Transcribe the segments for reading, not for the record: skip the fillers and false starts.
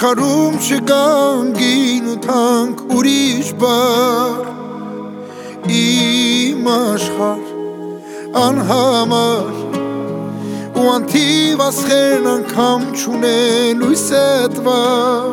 աշխարհում չկան գին ու թանկ ուրիշ բառ Իմ աշխարհ անհամար ու անթիվ ասխերն անգամ չունեն լույսդ վար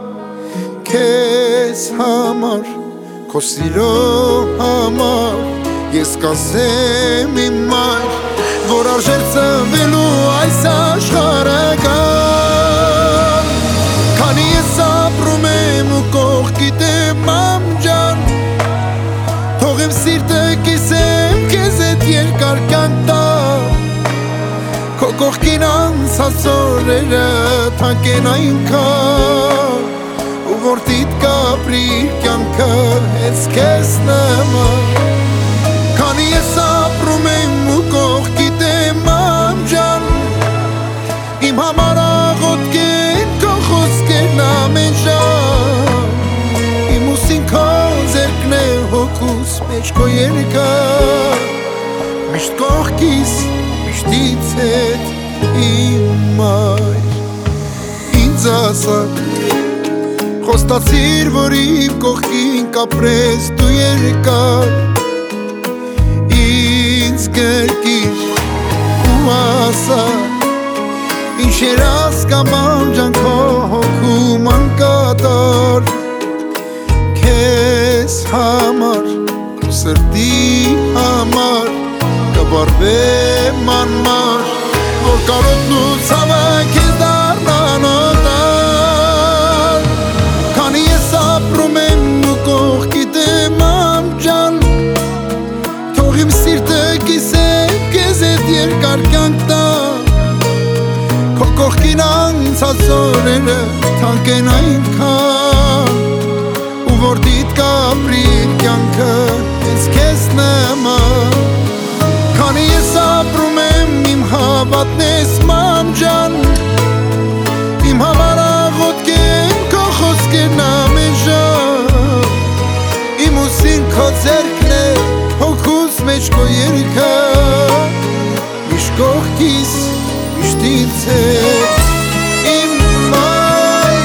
Քեզ համար, քո սիրո համար ես կասեմ իմ մայր որ արժեր ծնվելու այս աշխարհը կան Քանի ես ապրում եմ ու կողքիդ եմ մամ ջան Թող իմ սիրտը կիսեմ քեզ հետ երկար կյանք տա Քո կողքին անցած օրերը թանկ են այնքան ու որդիդ կապրի կյանքը հենց քեզ նման Քանի ես ապրում եմ ու կողքիդ եմ մամ ջան Իմ համար աղոթք են քո խոսքերն ամեն ժամ Իմ ուսին քո ձեռքն է հոգուս մեջ քո երգը Միշտ կողքիս, միշտ ինձ հետ իմ մայր Ինձ ասա Խոստացիր, որ իմ կողքին կապրես դու երկար Ինձ գրկիր ու ասա Ինչ երաս կամ անջան քո հոգում անկատար Քեզ համար, քո սրտի համար Կվարվեմ անմար Որ կարոտն ու ցավը քեզ դառնան օտար Քանի ես ապրում եմ ու կողքիդ եմ մամ ջան Թող իմ սիրտը կիսեմ քեզ հետ երկար կյանք տա Քո կողքին անցած օրերը թանկ են այնքան Ու որդիդ կապրի կյանքը հենց քեզ նման Քանի ես ապրում եմ իմ հավատն ես մամ ջան Իմ համար աղոթք են քո խոսքերն ամեն ժամ Իմ ուսին քո ձեռքն է հոգուս մեջ քո երգը Միշտ կողքիս, միշտ ինձ հետ իմ մայր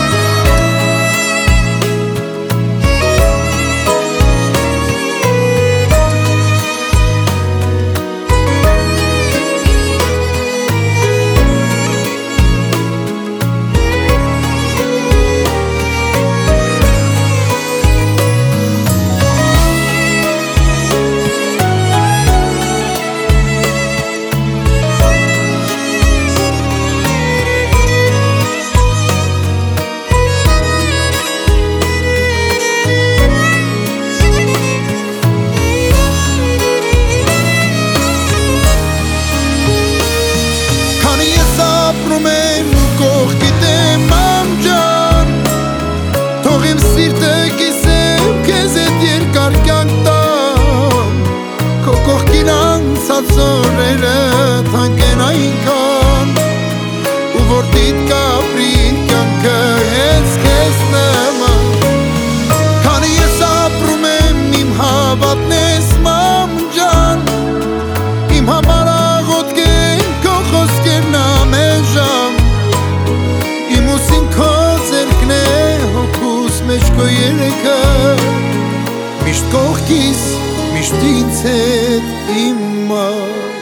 ապրում եմ ու կողքիդ եմ մամ ջան Թող իմ սիրտը կիսեմ քեզ հետ երկար կյանք տամ Քո կողքին անցած օրերը թանկ են այնքան Ու որդիդ կապրի կյանքը հենց քեզ նման Քանի ես ապրում եմ իմ հավատն ես մամ ջան Իմ համար աղոթք են քո խոսքերն ամեն ժամ Իմ ուսին քո ձեռքն է հոգուս մեջ քո երգը Միշտ կողքիս, միշտ ինձ հետ իմ մայր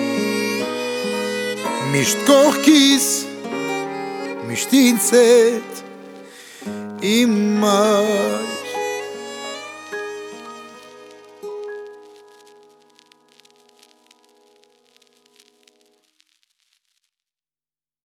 Միշտ կողքիս, միշտ ինձ հետ իմ մայր